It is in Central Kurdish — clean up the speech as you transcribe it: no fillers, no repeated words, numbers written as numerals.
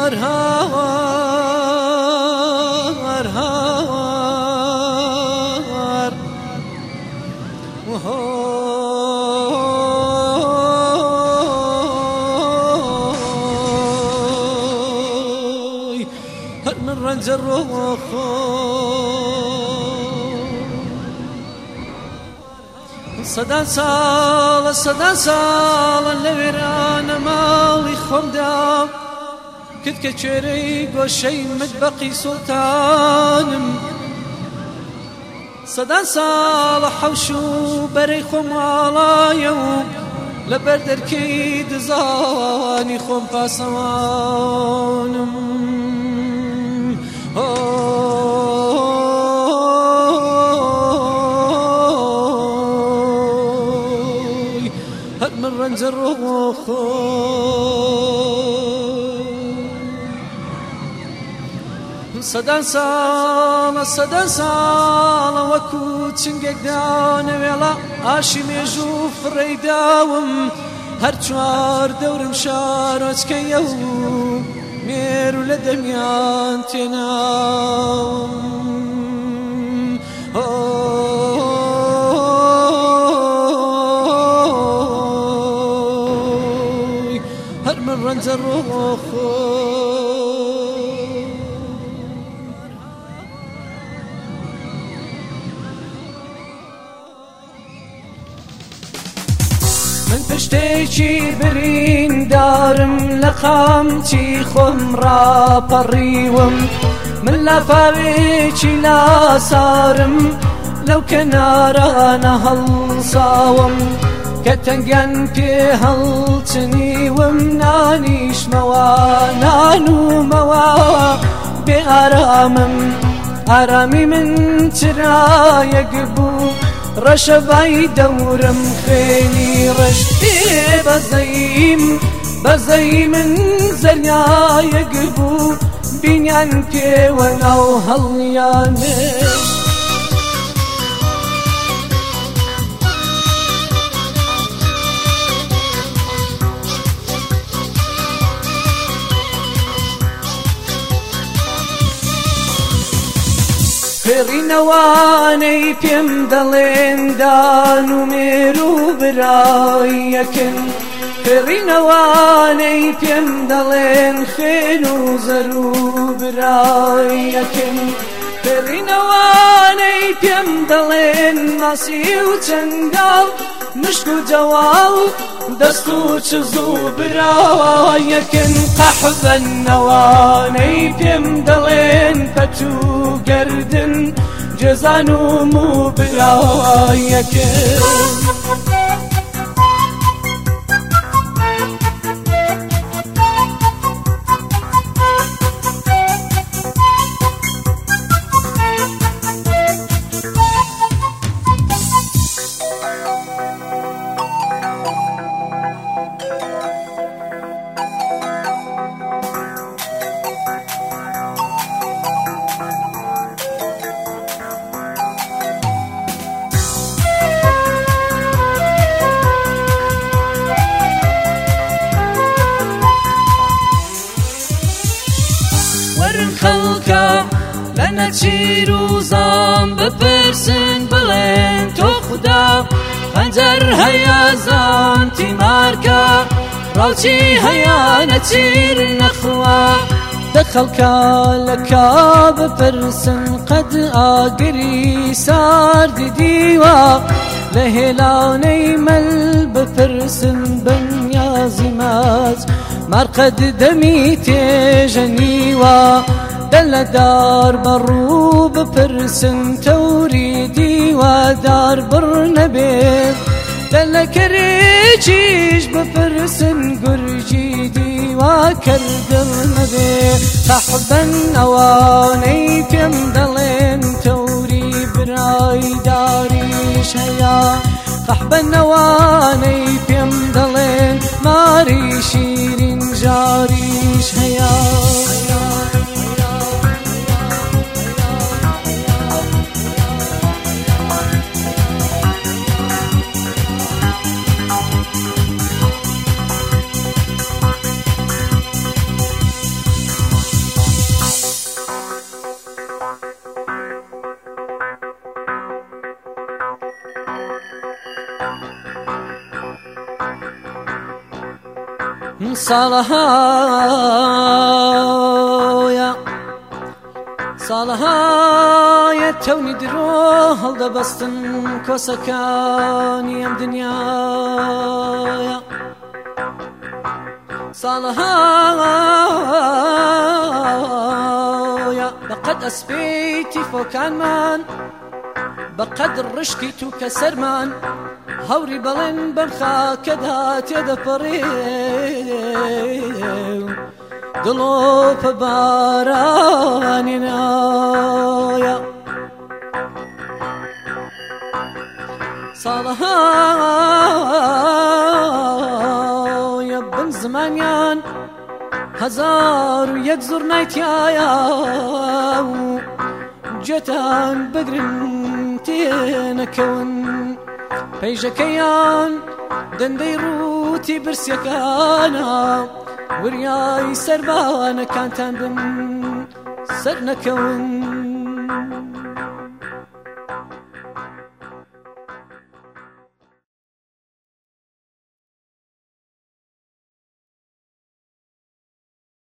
من رنج الروح صدا ساڵە لە وێرانە ماڵی خۆمدا کرد کە کوێرەی گۆشەی متبەقی سوڵتانم سەدا ساڵە حەوش و بەرەی خۆم واڵایە و لەبەر دەرکەی دزانی خۆم پاسەوانم هەر من ڕەنجە ڕۆخۆ سەدا ساڵە وەکو چنگێک دانەوێڵە ئاشی مێژوو فڕێداوم هەر چوار دەورم شارۆچکەیە و مێرو لە دەمیان تێناوم هەر من ڕەنجە ڕۆخۆ من پشتێکی بریندارم لە قامچی خۆم ڕاپەڕیوم من لافاوێکی لاسارم لەو کەنارانە هەڵساوم کە تەنگیان پێ هەڵچنیوم نانیشمەوە نانومەوە بێ ئارامم ئارامی من چرایەک بوو ڕەشەبای دەورم خوێنی ڕەشتێ بەزەی من زەریایەک بوو بینیان پێوە ناو هەڵیانش فێڕینەوانەی پێم دەڵێن دان و مێر و برایەکن فێڕینەوانەی پێم دەڵێن خوێن و زەر و برایەکن فێڕینەوانەی پێم دەڵێن ماسی و چەنگاڵ مشک و جەواڵ دەست و چز و برایەکن قەحبەنەوانەی پێم دەڵێن پەت و گەردن جێزان و موبرایەکن خەڵکە لە نەچیر و زام بپرسن بڵێن تۆ خودا خەنجەر هەیە زان تیمارکە ڕاوچی هەیە نەچیر نەخوا دە خەڵکە لە کا بپرسن قەد ئاگری ساردی دیوە لە هێلانەی مەل بپرسن بەنیازی ماچ مارقەد دەمی تێژەنیوە دە لە دار بەڕوو بپرسن تەوری دیوە دار بڕ نەبێت دە لە کەرێکیش بپرسن گورجی دیوە کەردڵ نەبێت قەحبەن ئەوانەی پێم دەڵێن تەوری برای داریش هەیە قەحبەن ئەوانەی پێم دەڵێن ماری شیرین جاریش هەیە ساڵەهایە تەونی درۆ هەڵدەبەستن کۆسەکانی ئەم دنیاە ساڵەهایە بەقەد ئەسپەی تیفۆکانمان بەقەد ڕشکی تووکە سەرمان هەوری بەڵێن بەم خاکەدا تێدەپەڕێ دڵۆپە بارانێنایە ساڵەهایە بن زمانیان 1001 زۆر نایتیایە جێتان بگرن تێنەکەون پەیژەکەیان دەندەی ڕووتی برسیەکانە وریای سەربانەکانتان بن سەر نەکەون